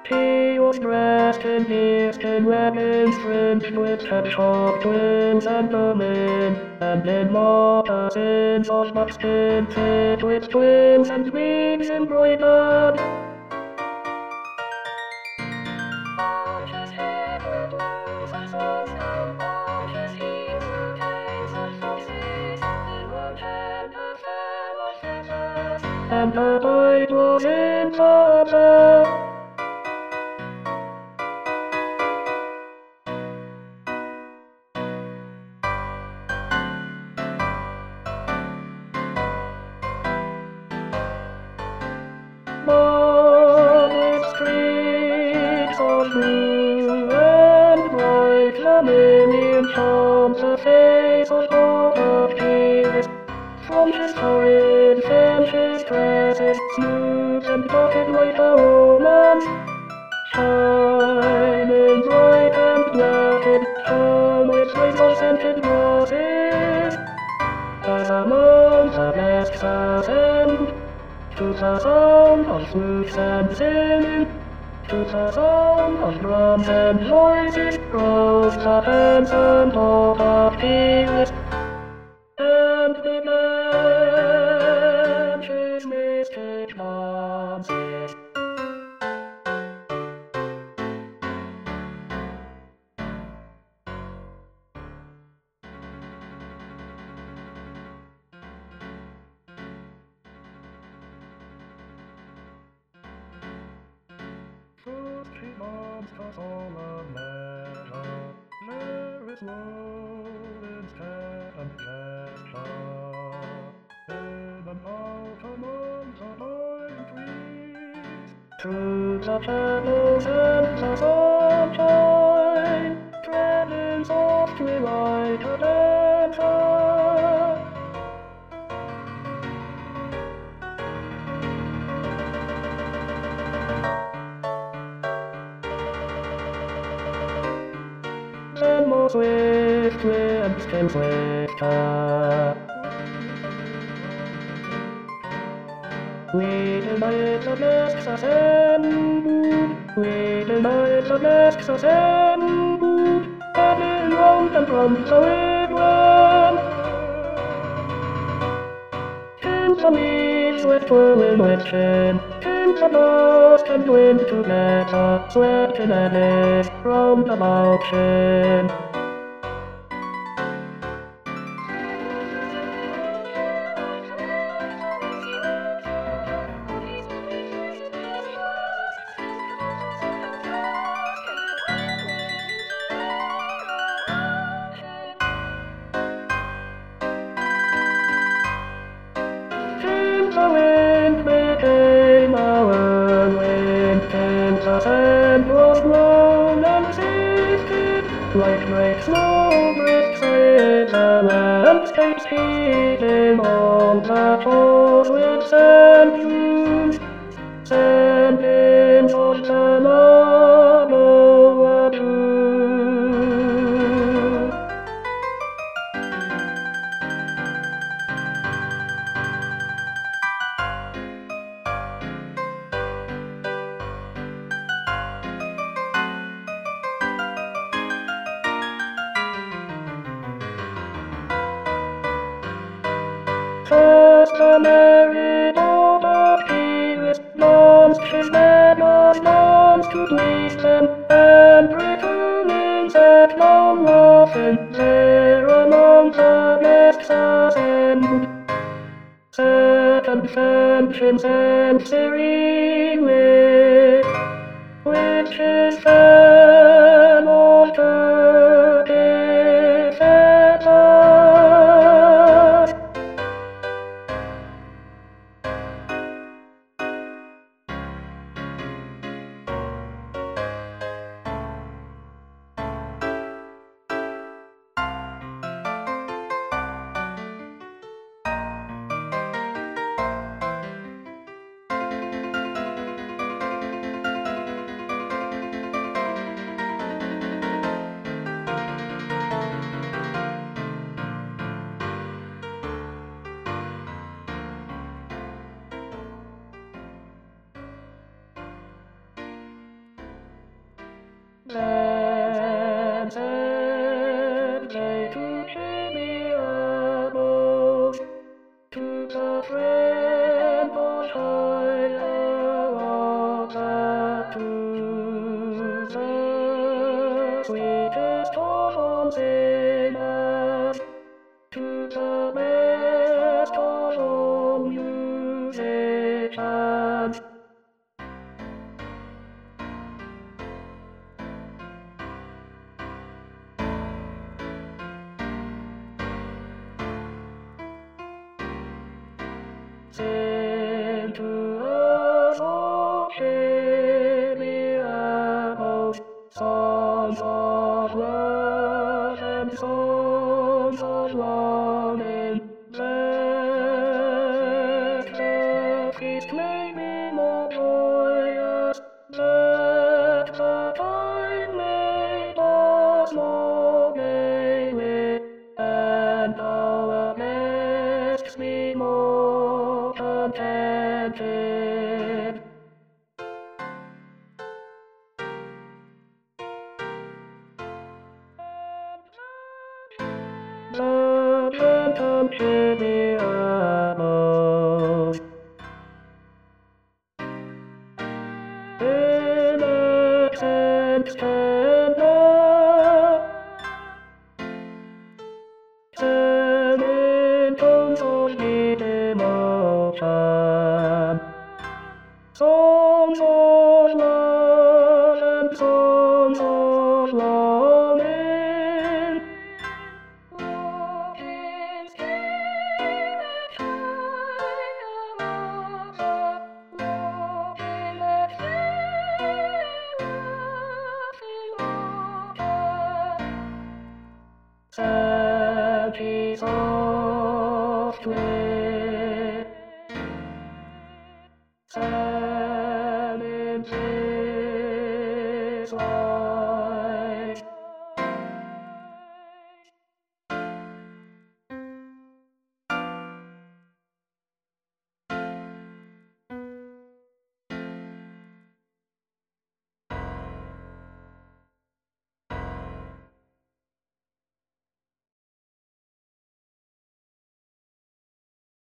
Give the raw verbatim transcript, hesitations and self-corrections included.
He was dressed in Eastern weapons fringed with hedgehog twins and vermin, and in moccasins of buckskin fit with twins and wings embroidered. On his head were plumes of sunshine, on his heels were tails of foxes, in one hand a fan of feathers, and a bite was in the other. But with streaks of blue and bright vermilion shone the face of Otter Peace. From his forehead fell his tresses, smooth and dotted like a woman's, shining bright and blessed, shone with rainbow-scented roses. As among the masks ascend, to the sound of flutes and singing, to the sound of drums and voices, rose the handsome Otter Peace, and began his mystic dances. First he nods to solemn measure, there is woe in step and gesture, in and out among the pine trees, through the shadows and the sunshine, treading softly like a dancer. And more swiftly and still swifter, we delight the masks ascend, we delight the masks ascend, heading round and round the wigwam. In the leaves with twirling witching, in the dust and wind together, sweating at it round the mountain. The wind became a whirlwind, and the sand was blown and sifted like great snowdrifts in the landscapes heaving on the shores with sand dunes, sand dunes on the Manoa Dune. First the merry Otter Peace launched his venomous arms to please them, and returning sat down laughing there among the masks ascend. Sat and sent himself serenely, with his fan Otter Peace at us. most to the friend most higher of the to the sweetest of all sinners, to the best of all musicians. Sing to us, O Savior, most songs of love and songs of longing. Let the feast may be more joyous, let the time may pass more gaily, and our guests be more contented. The phantom should be most innocent, tender, and in tones of sweet emotion, songs of love and songs of longing. Love is given higher above, love in the still laughing water. Sad is softly